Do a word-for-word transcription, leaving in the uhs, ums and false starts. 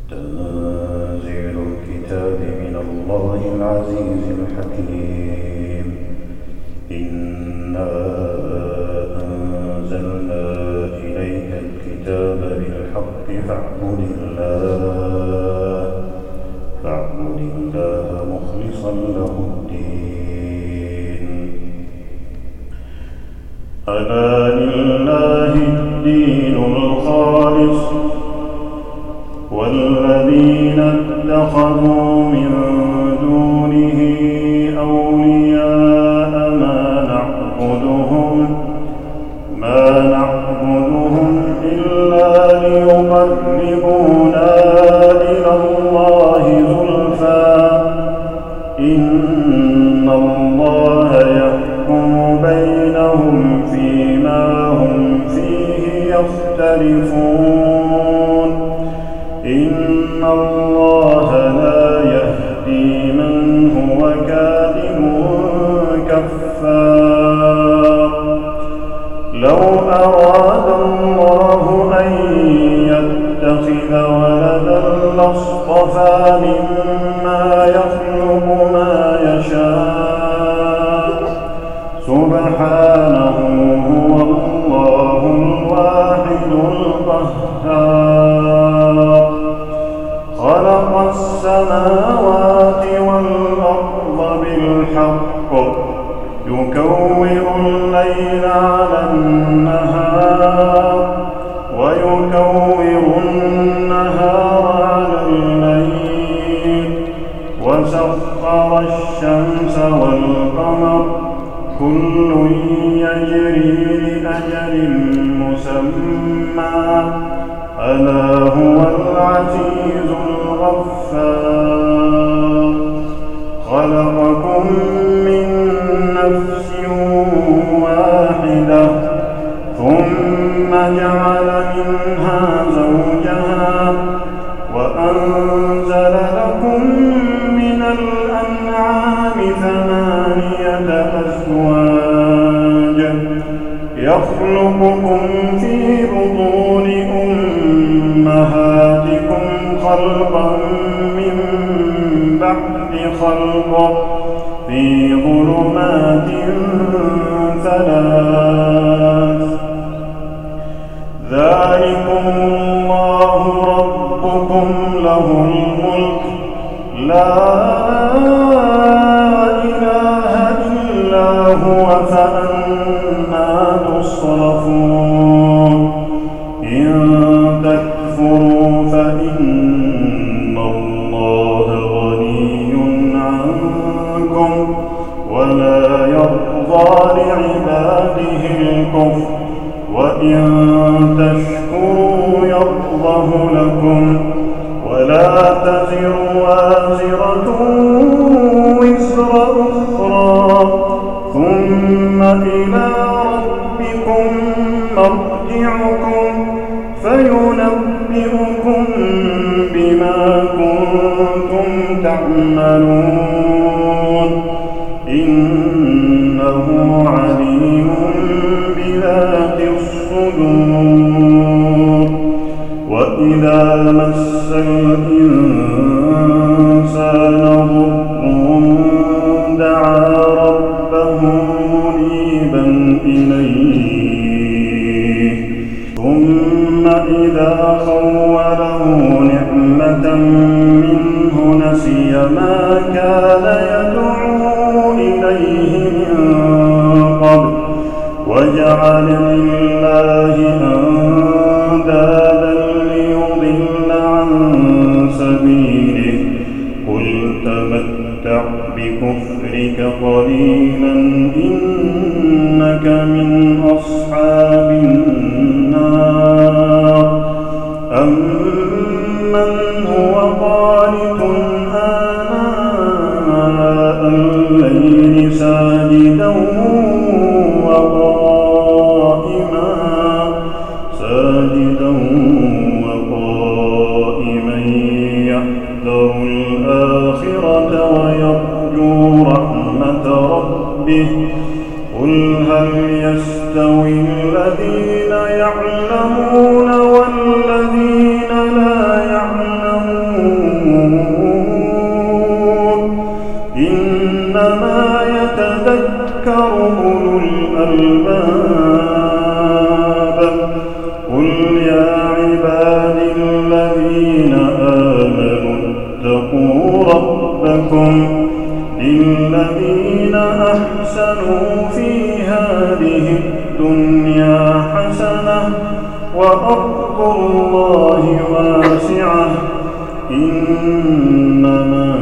تنزيل الكتاب من الله العزيز الحكيم. إنا أنزلنا إليك الكتاب بالحق فاعبد الله فاعبد الله مخلصا له الدين. ألا لله الدين الخالص والذين اتخذوا من دونه أولياء ما نعبدهم ما نعبدهم إلا ليقربونا إلى الله زلفى إن الله يحكم بينهم فيما هم فيه يختلفون. إن الله لا يهدي من هو كاذب كفار. لو أراد الله أن يتخذ ولدا لاصطفى مما يخلق ما يشاء سبحانه هو الله الواحد القهار. خلق السماوات والأرض بالحق يكور الليل على النهار ويكور النهار على الليل وسخر الشمس والقمر كل يجري لأجل مسمى ألا هو العزيز الغفار. خلقكم من نفس واحدة ثم جعل منها زوجها وأنزل لكم من الأنعام ثمانية أزواج يخلقكم في بطون أمهاتكم خلقا من بعد خلق في ظلمات ثلاث. ذلكم الله ربكم له الملك لا إله إلا هو فأنى تصرفون. إن تكفروا فإن الله غني عنكم ولا يرضى لعباده الكفر وإن تشكروا يرضه لكم ولا تزر وازرة وزر أخرى ثم إلى ربكم مرجعكم فينبئكم بما كنتم تعملون. إنه عليم بذات الصدور. وإذا مس الإنسان ضر دعا ربه منيبا إليه ثم إذا خوله نعمة منه نسي ما كان يدعو إليه من قبل وجعل لله أندادا ليضل عن سبيله قل تمتع بكفرك قليلا إنك من أصحاب النار. أمن هو قانت آناء الليل ساجدا وقائما ساجدا وقائما يحذر الآخرة ويرجو رحمة ربه قل هل يستوي الذين يعلمون والذين لا يعلمون أحسنوا في هذه الدنيا حسنة وأرض الله واسعة إنما